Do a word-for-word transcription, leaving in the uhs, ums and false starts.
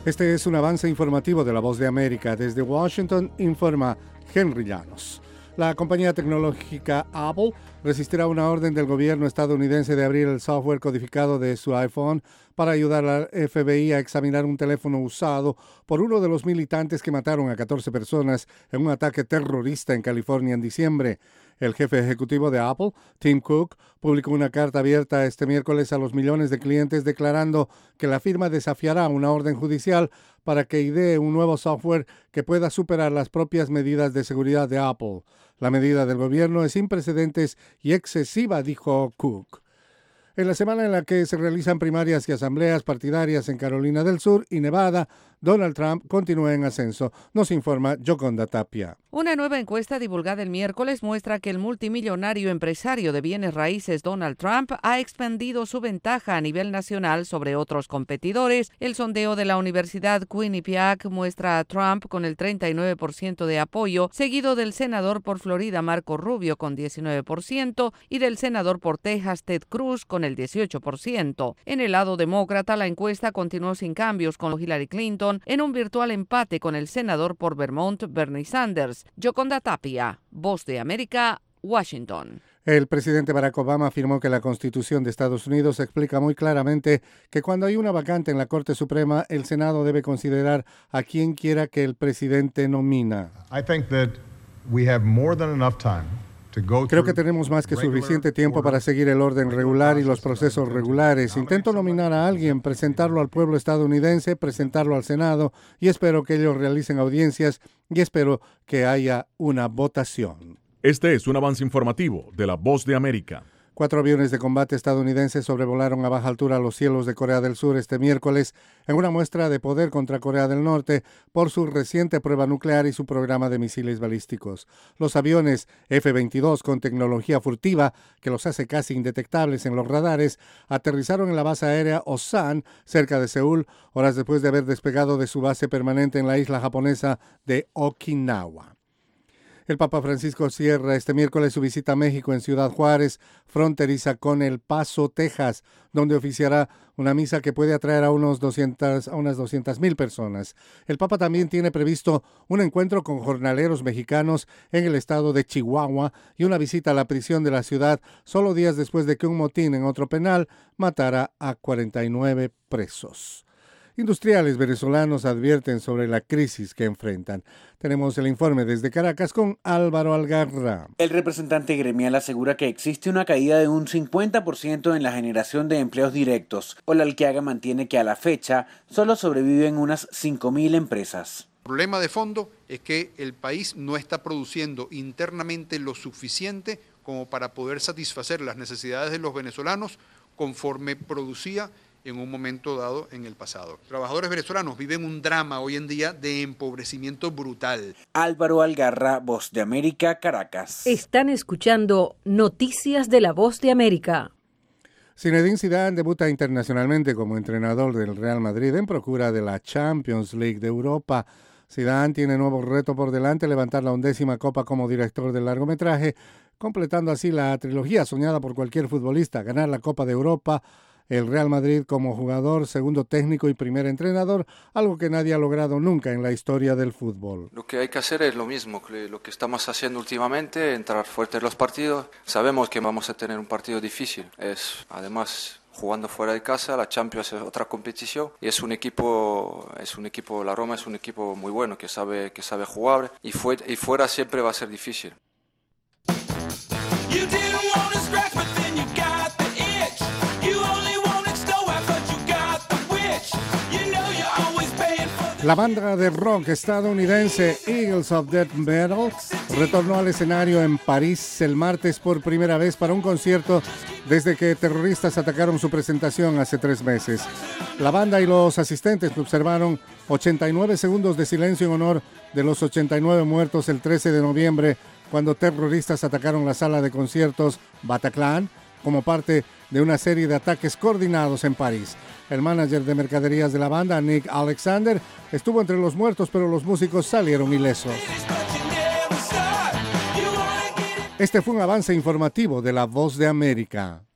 Este es un avance informativo de La Voz de América. Desde Washington informa Henry Llanos. La compañía tecnológica Apple resistirá una orden del gobierno estadounidense de abrir el software codificado de su iPhone para ayudar al F B I a examinar un teléfono usado por uno de los militantes que mataron a catorce personas en un ataque terrorista en California en diciembre. El jefe ejecutivo de Apple, Tim Cook, publicó una carta abierta este miércoles a los millones de clientes declarando que la firma desafiará una orden judicial para que idee un nuevo software que pueda superar las propias medidas de seguridad de Apple. La medida del gobierno es sin precedentes y excesiva, dijo Cook. En la semana en la que se realizan primarias y asambleas partidarias en Carolina del Sur y Nevada, Donald Trump continúa en ascenso. Nos informa Yoconda Tapia. Una nueva encuesta divulgada el miércoles muestra que el multimillonario empresario de bienes raíces Donald Trump ha expandido su ventaja a nivel nacional sobre otros competidores. El sondeo de la Universidad Quinnipiac muestra a Trump con el treinta y nueve por ciento de apoyo, seguido del senador por Florida Marco Rubio con diecinueve por ciento y del senador por Texas Ted Cruz con el dieciocho por ciento. En el lado demócrata, la encuesta continuó sin cambios con Hillary Clinton en un virtual empate con el senador por Vermont Bernie Sanders. Yoconda Tapia, Voz de América, Washington. El presidente Barack Obama afirmó que la Constitución de Estados Unidos explica muy claramente que cuando hay una vacante en la Corte Suprema, el Senado debe considerar a quien quiera que el presidente nomina. I think that we have more than enough time. Creo que tenemos más que suficiente tiempo para seguir el orden regular y los procesos regulares. Intento nominar a alguien, presentarlo al pueblo estadounidense, presentarlo al Senado y espero que ellos realicen audiencias y espero que haya una votación. Este es un avance informativo de La Voz de América. Cuatro aviones de combate estadounidenses sobrevolaron a baja altura los cielos de Corea del Sur este miércoles en una muestra de poder contra Corea del Norte por su reciente prueba nuclear y su programa de misiles balísticos. Los aviones F veintidós con tecnología furtiva que los hace casi indetectables en los radares aterrizaron en la base aérea Osan, cerca de Seúl, horas después de haber despegado de su base permanente en la isla japonesa de Okinawa. El Papa Francisco cierra este miércoles su visita a México en Ciudad Juárez, fronteriza con El Paso, Texas, donde oficiará una misa que puede atraer a, unos doscientas, a unas doscientas mil personas. El Papa también tiene previsto un encuentro con jornaleros mexicanos en el estado de Chihuahua y una visita a la prisión de la ciudad solo días después de que un motín en otro penal matara a cuarenta y nueve presos. Industriales venezolanos advierten sobre la crisis que enfrentan. Tenemos el informe desde Caracas con Álvaro Algarra. El representante gremial asegura que existe una caída de un cincuenta por ciento en la generación de empleos directos. Ola Alquiaga mantiene que a la fecha solo sobreviven unas cinco mil empresas. El problema de fondo es que el país no está produciendo internamente lo suficiente como para poder satisfacer las necesidades de los venezolanos conforme producía en un momento dado en el pasado. Trabajadores venezolanos viven un drama hoy en día de empobrecimiento brutal. Álvaro Algarra, Voz de América, Caracas. Están escuchando Noticias de la Voz de América. Zinedine Zidane debuta internacionalmente como entrenador del Real Madrid en procura de la Champions League de Europa. Zidane tiene nuevo reto por delante, levantar la undécima copa como director del largometraje, completando así la trilogía soñada por cualquier futbolista, ganar la Copa de Europa, el Real Madrid como jugador, segundo técnico y primer entrenador, algo que nadie ha logrado nunca en la historia del fútbol. Lo que hay que hacer es lo mismo que lo que estamos haciendo últimamente, entrar fuerte en los partidos. Sabemos que vamos a tener un partido difícil. Es además jugando fuera de casa, la Champions es otra competición y es un equipo, es un equipo, la Roma es un equipo muy bueno que sabe, que sabe jugar y, fue, y fuera siempre va a ser difícil. La banda de rock estadounidense Eagles of Death Metal retornó al escenario en París el martes por primera vez para un concierto desde que terroristas atacaron su presentación hace tres meses. La banda y los asistentes observaron ochenta y nueve segundos de silencio en honor de los ochenta y nueve muertos el trece de noviembre cuando terroristas atacaron la sala de conciertos Bataclan como parte de una serie de ataques coordinados en París. El manager de mercaderías de la banda, Nick Alexander, estuvo entre los muertos, pero los músicos salieron ilesos. Este fue un avance informativo de La Voz de América.